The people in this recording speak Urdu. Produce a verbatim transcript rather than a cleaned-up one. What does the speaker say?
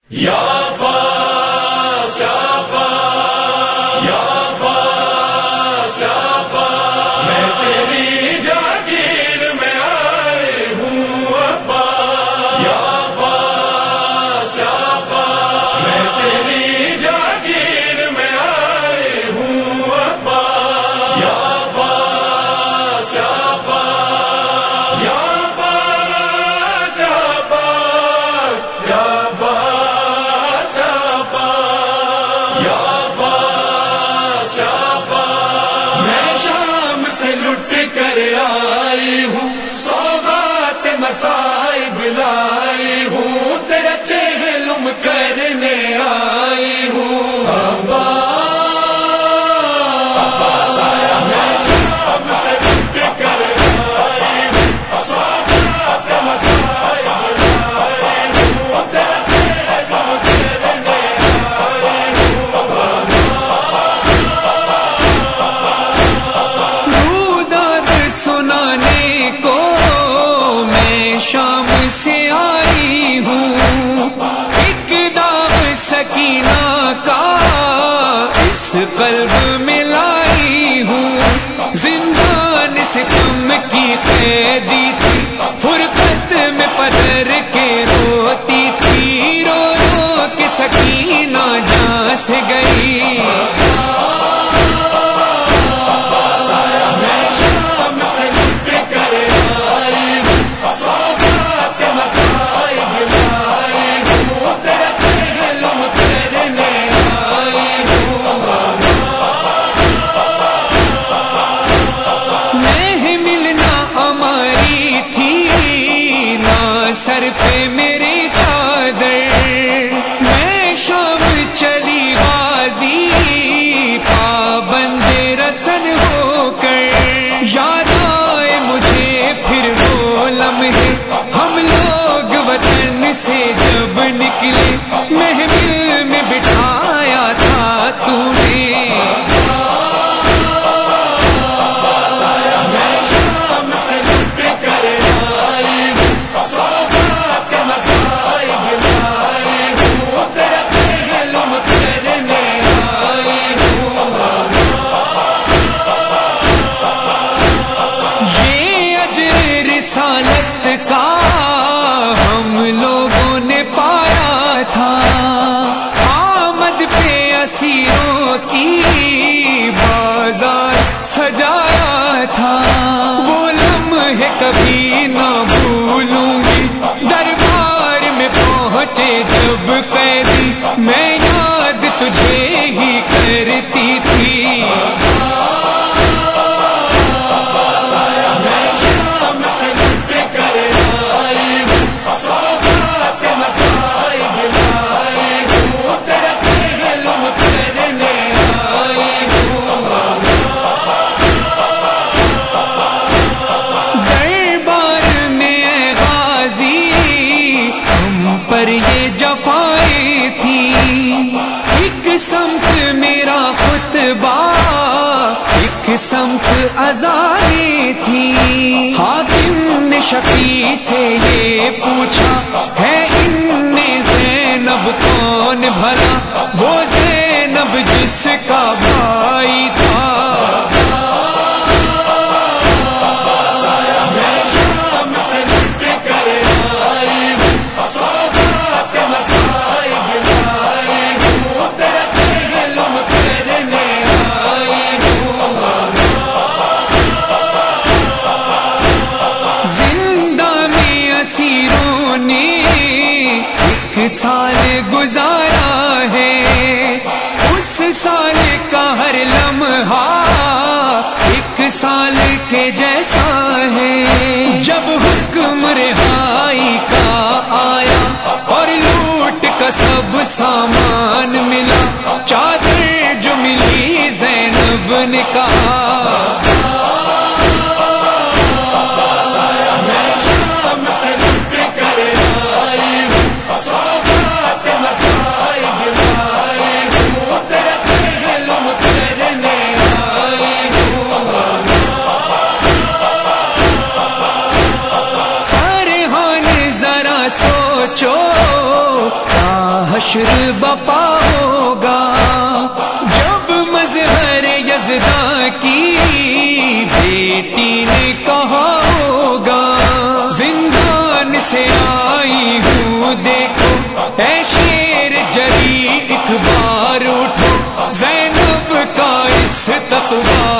یا عباس یا عباس یا عباس یا عباس میں تیری جاگیر میں آئے ہوں عباس یا عباس یا عباس میں تیری جاگیر میں آئے ہوں عباس یا عباس یا عباس یا عباس یا عباس یا آئی ہوں سوغات مصائب لائی ہوں تیرا چہلم کرنے آئی ہوں عباس آیا میں شام سے لٹ کر آئی ہوں سوغات مصائب لائی ہوں تیرا چہلم کرنے آئی ہوں سنانے کو میں شام سے آئی ہوں ایک داغ سکینہ کا اس قلب میں لائی ہوں زندان سے تم کی قیدی تھی فرقت میں پدر کے روتی تھی رو رو کے سکینہ جہاں سے گئی سر پہ میری چادر میں شام چلی غازی پابند رسن ہو کر یاد آئے مجھے پھر وہ لمحے ہم لوگ وطن سے جب نکلے محمل میں بٹھایا تھا تو نے رسالت کا ہم لوگوں نے پایا تھا آمد پہ اسیروں کی بازار سجایا تھا وہ لمحے کبھی نہ بھولوں گی دربار میں پہنچے جب قیدی میں یاد تجھے ہی کرتی تھی پر یہ جفائیں تھی ایک سمت میرا خطبہ ایک سمت عزائیں تھی حاکم نے شفیع سے یہ پوچھا ہے ان میں زینب کون بھلا وہ زینب جس کا بھائی تھا ایک سال گزارا ہے اس سال کا ہر لمحہ ایک سال کے جیسا ہے جب حکم رہائی کا آیا اور لوٹ کا سب سامان ملا چادر جو ملی زینب نے کہا حشر بپا ہوگا، جب مظہر یزداں کی بیٹی نے کہا ہوگا زندان سے آئی ہوں دیکھو اے شیر جری ایک بار اٹھو، زینب کا اس تقویٰ